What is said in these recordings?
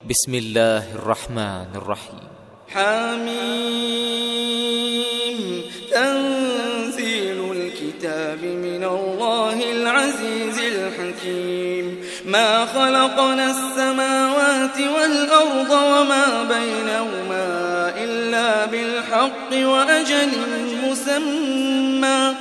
بسم الله الرحمن الرحيم. حميم. تنزيل الكتاب من الله العزيز الحكيم. ما خلقنا السماوات والأرض وما بينهما إلا بالحق وأجل مسمى،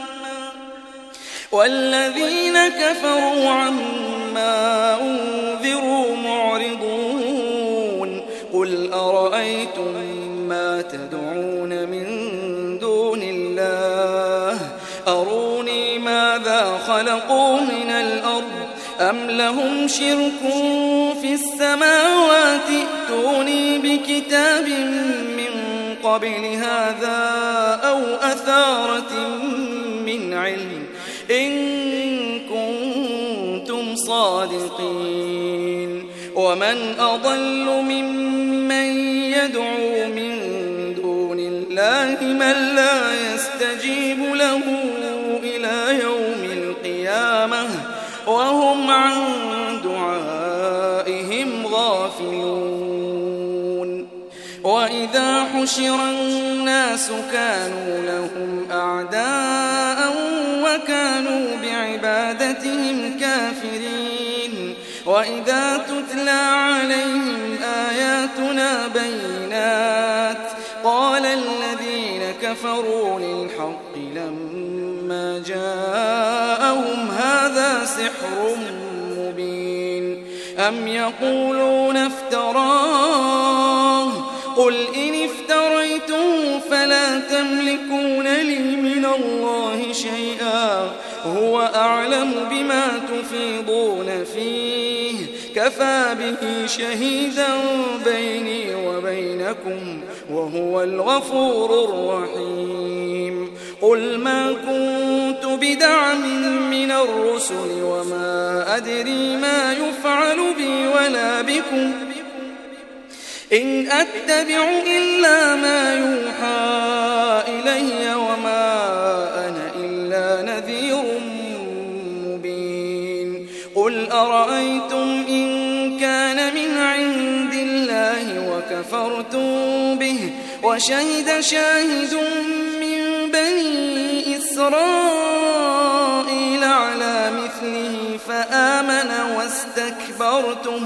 والذين كفروا عما أنذروا معرضون. قل أرأيتم ما تدعون من دون الله أروني ماذا خلقوا من الأرض أم لهم شرك في السماوات ائتوني بكتاب من قبل هذا أو أثارة من علم إن كنتم صادقين. ومن أضل ممن يدعو من دون الله من لا يستجيب له إلى يوم القيامة وهم عن دعائهم غافلون. وإذا حشر الناس كانوا لهم أعداء وكانوا بعبادتهم كافرين. وإذا تتلى عليهم آياتنا بينات قال الذين كفروا للحق لما جاءهم هذا سحر مبين. أم يقولون افتراه قل إن افتريته فلا تملكون لي من الله شيئا هو أعلم بما تفيضون فيه كفى به شهيدا بيني وبينكم وهو الغفور الرحيم. قل ما كنت بدعا من الرسل وما أدري ما يفعل بي ولا بكم إن أتبع إلا ما يوحى إلي وما أنا إلا نذير مبين. قل أرأيتم إن كان من عند الله وكفرتم به وشهد شاهد من بني إسرائيل على مثله فآمن واستكبرتم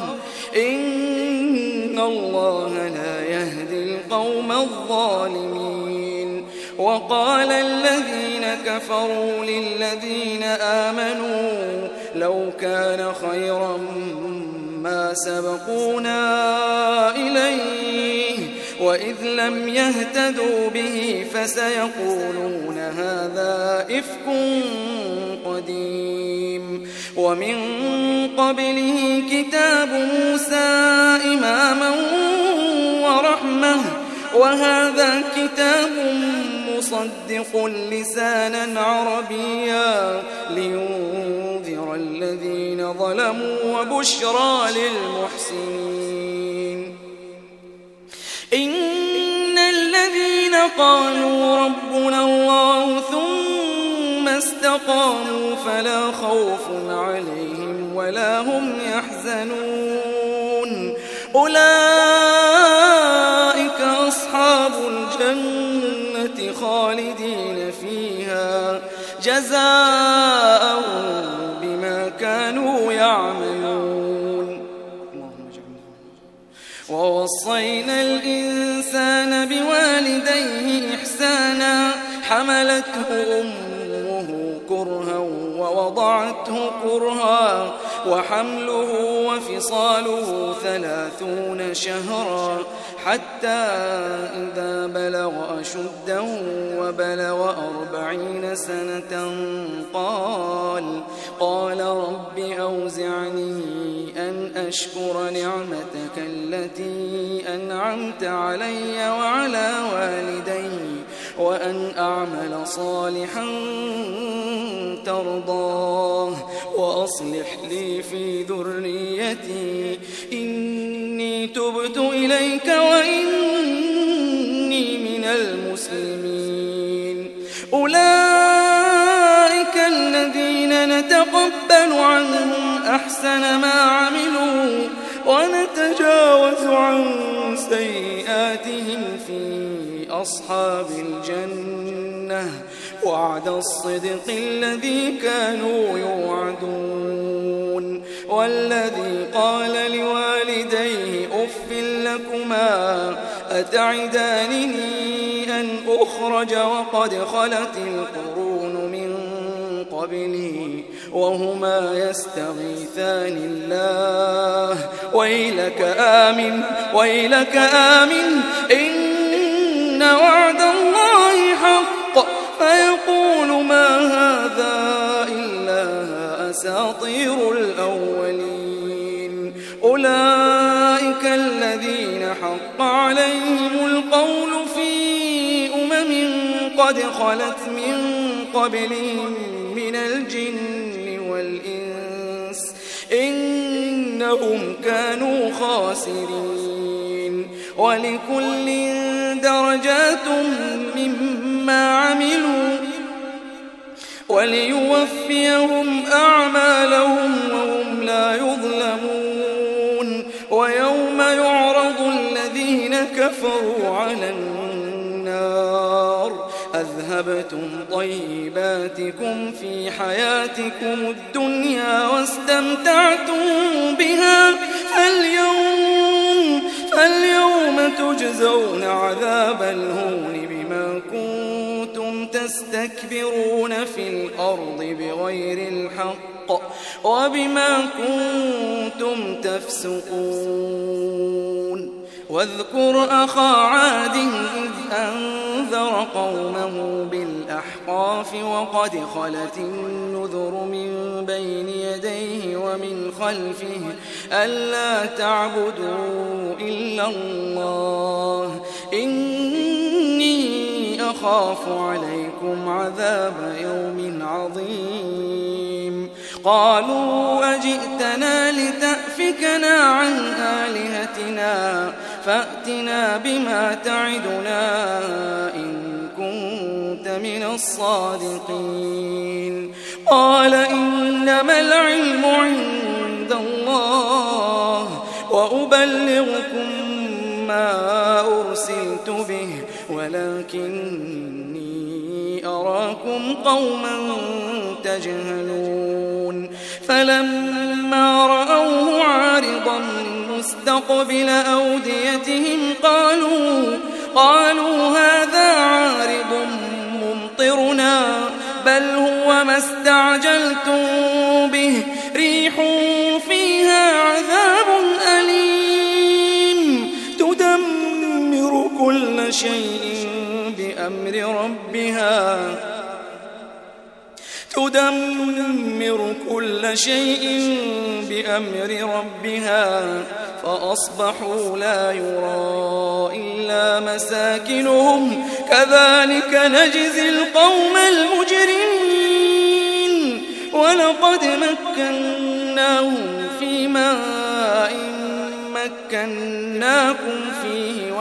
إن الله لا يهدي القوم الظالمين. وقال الذين كفروا للذين آمنوا لو كان خيرا ما سبقونا إليه وإذ لم يهتدوا به فسيقولون هذا إفك قديم. ومن قبله كتاب موسى إماما ورحمة وهذا كتاب مصدق لسانا عربيا لينذر الذين ظلموا وبشرى للمحسنين. إن الذين قالوا ربنا الله ثم استقاموا فلا خوف عليهم ولا هم يحزنون أولئك أصحاب الجنة خالدين فيها جزاء بما كانوا يعملون. ووصينا الإنسان بوالديه إحسانا حملته أمه كرها ووضعته كرها وحمله وفصاله 30 شهرا حتى إذا بلغ أشده وبلغ 40 سنة قال رب أوزعني أن أشكر نعمتك التي أنعمت علي وعلى والدي وأن أعمل صالحا ترضاه وأصلح لي في ذريتي إني تبت إليك وإني من المسلمين. أولئك الذين نتقبل عنهم أحسن ما عملوا ونتجاوز عن سيئاتهم في أصحاب الجنة وعد الصدق الذي كانوا يوعدون والذي قال لوالديه أف لكما أتعدانني أن أخرج وقد خلت القرون من قبلي وهما يستغيثان الله ويلك آمن إن وعد الله حق فيقول ما هذا إلا أساطير الأولين أولئك الذين حق عليهم القول في قد خلت من قبلهم من الجن والإنس إنهم كانوا خاسرين ولكل درجات مما عملوا وليوفيهم أعمالهم وهم لا يظلمون ويوم يعرض الذين كفروا على النار أذهبتم طيباتكم في حياتكم الدنيا واستمتعتم بها فاليوم تجزون عذاب الهون بما كنتم تستكبرون في الأرض بغير الحق وبما كنتم تفسقون واذكر أخا عاد إذ أنذر قومه بالأحقاف وقد خلت النذر من بين يديه ومن خلفه ألا تعبدوا إلا الله إني أخاف عليكم عذاب يوم عظيم قالوا أجئتنا لتأفكنا عن آلهتنا فأتنا بما تعدنا إن كنت من الصادقين قال إنما العلم عند الله وأبلغكم ما أرسلت به ولكني أراكم قوما تجهلون فلما رأوه عارضا مستقبل أوديتهم قالوا هذا عارض ممطرنا بل هو ما استعجلتم به ريح فيها عذاب أليم تدمر كل شيء بأمر ربها فأصبحوا لا يرى إلا مساكنهم كذلك نجزي القوم المجرمين ولقد مكناهم في ماء مكناكم فيه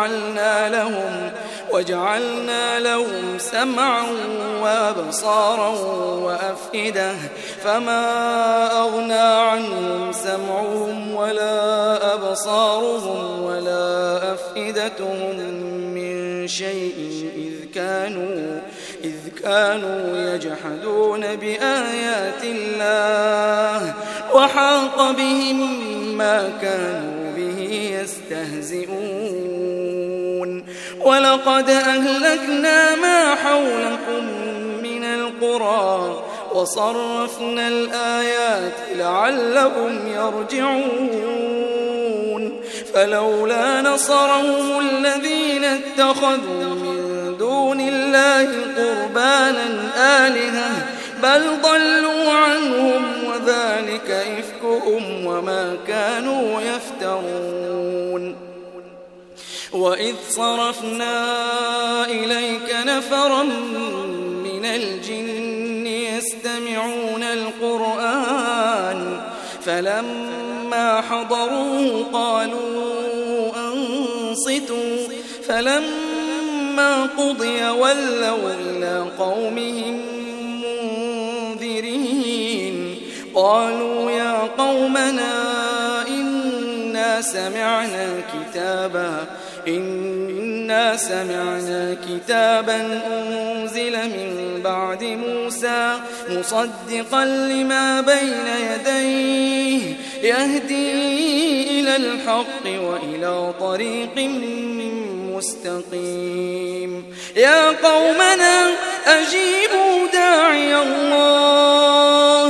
وجعلنا لهم سمعا وأبصارا وأفئدة فما أغنى عنهم سمعهم ولا أبصارهم ولا أفئدتهم من شيء إذ كانوا يجحدون بآيات الله وحاق بهم ما كانوا به يستهزئون ولقد أهلكنا ما حولكم من القرى وصرفنا الآيات لعلهم يرجعون فلولا نصرهم الذين اتخذوا من دون الله قربانا آلهة بل ضلوا عنهم وذلك إفكهم وما كانوا يفترون وإذ صرفنا إليك نفرا من الجن يستمعون القرآن فلما حضروه قالوا أنصتوا فلما قضي ولوا إلى قومهم منذرين قالوا يا قومنا إنا إنا سمعنا كتابا أنزل من بعد موسى مصدقا لما بين يديه يهدي إلى الحق وإلى طريق مستقيم يا قومنا أجيبوا داعي الله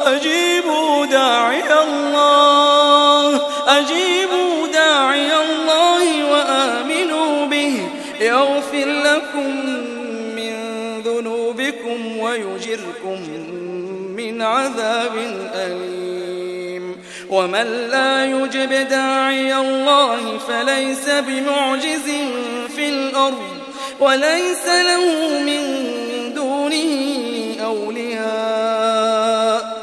وآمنوا به يغفر لكم من ذنوبكم ويجركم من عذاب أليم ومن لا يجب داعي الله فليس بمعجز في الأرض وليس له من دونه أولياء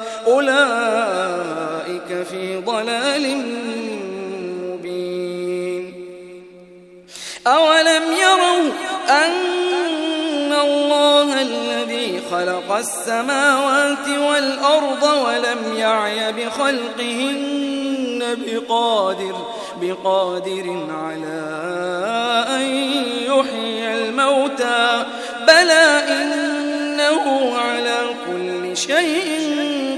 أولئك في ضلال مبين أولم يروا أن الله الذي خلق السماوات والأرض ولم يعي بخلقهن بقادر على أن يحيي الموتى بلى إنه على كل شيء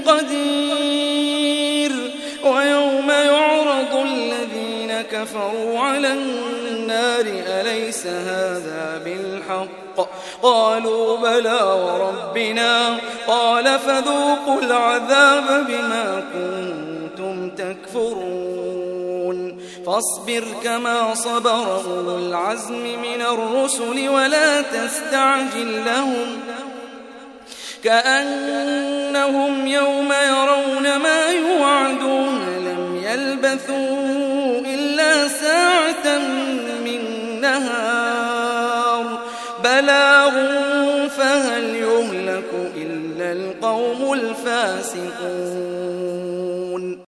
قدير ويوم يعرض الذين كفروا على النار أليس هذا بالحق قالوا بلى وربنا قال فذوقوا العذاب بما كنتم تكفرون فاصبر كما صبر أولو العزم من الرسل ولا تستعجل لهم كأنهم يوم يرون ما يوعدون لم يلبثوا إلا ساعة من نهار بلاغ فهل يهلك إلا القوم الفاسقون.